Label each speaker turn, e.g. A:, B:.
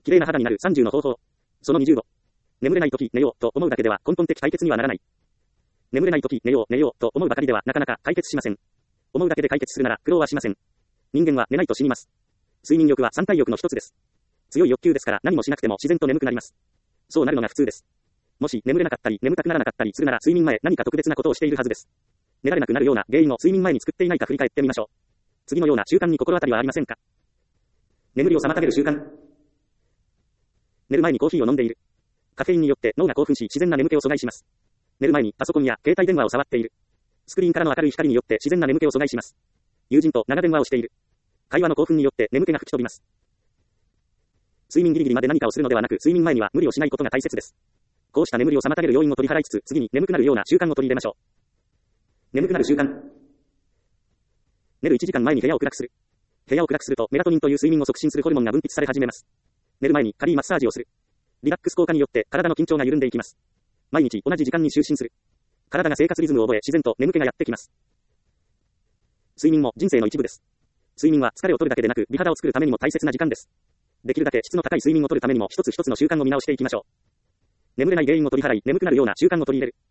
A: 綺麗な肌になる30の方法。その20度。眠れないとき寝ようと思うだけでは根本的解決にはならない。眠れないとき寝ようと思うばかりではなかなか解決しません。思うだけで解決するなら苦労はしません。人間は寝ないと死にます。睡眠欲は三体欲の一つです。強い欲求ですから何もしなくても自然と眠くなります。そうなるのが普通です。もし眠れなかったり眠たくならなかったりするなら睡眠前何か特別なことをしているはずです。寝られなくなるような原因を睡眠前に作っていないか振り返ってみましょう。次のような習慣に心当たりはありませんか？眠りを妨げる習慣。寝る前にコーヒーを飲んでいる。カフェインによって脳が興奮し自然な眠気を阻害します。寝る前にパソコンや携帯電話を触っている。スクリーンからの明るい光によって自然な眠気を阻害します。友人と長電話をしている。会話の興奮によって眠気が吹き飛びます。睡眠ギリギリまで何かをするのではなく睡眠前には無理をしないことが大切です。こうした眠りを妨げる要因を取り払いつつ次に眠くなるような習慣を取り入れましょう。眠くなる習慣。寝る1時間前に部屋を暗くする。部屋を暗くするとメラトニンという睡眠を促進するホルモンが分泌され始めます。寝る前に軽いマッサージをする。リラックス効果によって体の緊張が緩んでいきます。毎日同じ時間に就寝する。体が生活リズムを覚え自然と眠気がやってきます。睡眠も人生の一部です。睡眠は疲れを取るだけでなく美肌を作るためにも大切な時間です。できるだけ質の高い睡眠を取るためにも一つ一つの習慣を見直していきましょう。眠れない原因を取り払い眠くなるような習慣を取り入れる。